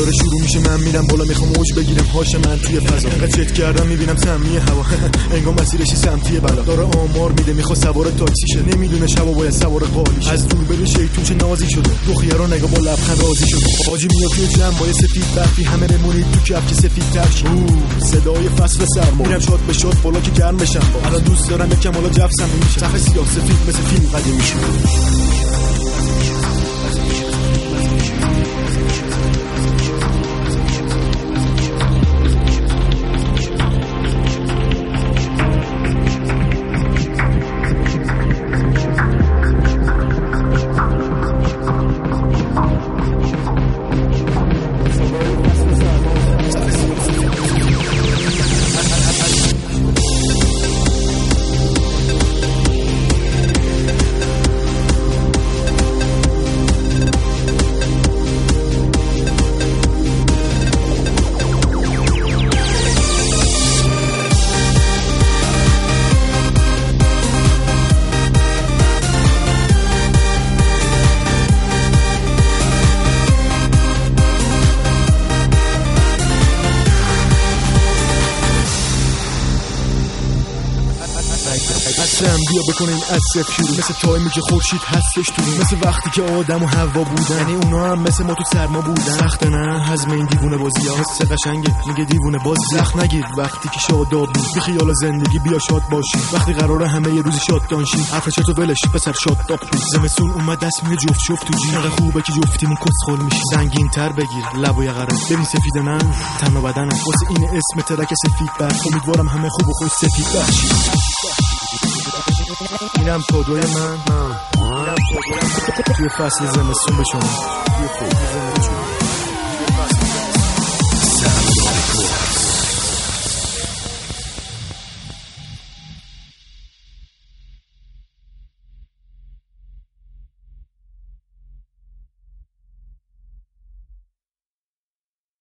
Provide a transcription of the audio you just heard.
داره شروع میشه، من میرم بالا میخوام اوج بگیرم، هاش من توی فضا انقدر چت کردم میبینم سمی هوا انگار مسیرش سمتی بالا داره آمار میده، میخواد سوار تاکسی شه، نمیدونه شبا باید سوار قالیش، از دور بره شیطون چه نازی شده، دو خیارا نگاه با لبخند راضی شده، حاجی میاد توی جمع با سفید برفی، همه بمونید تو کف که سفید ترش، صدای فصل سرما، میرم شاد به شاد بالا که گرم بشم، الان دوست دارم یکم حالا جفسم میشه، صفحه سیاه سفید مثل فیلم قدیمی شد. اصلا بیا بکنیم از صفر شروع، مثل تایمی که خورشید هستش تو، مثل وقتی که آدم و هوا بودن، یعنی اونا هم مثل ما تو سرما بودن. سخت نه حزم این دیوونه بازی ها، حس قشنگه میگه دیوونه بازی، زخم نگیر وقتی که شادابی، بی خیال زندگی بیا شاد باشی، وقتی قراره همه یه روزی شاد دانشی، حرف چتو ولش پسر شاد داب، زمستون اومد دست میگه جفت جفت تو جی، چقدر خوبه که جفتیمون کسخل میشی، زنگین تر بگیر لبو یقره، ببین سفید من تن و بدنم، واسه این اسم ترک سفید بر، امیدوارم همه خوب و خوش سفید باشی. اینم کادوی من توی فصل زمستون به شما، توی فصل زمستون.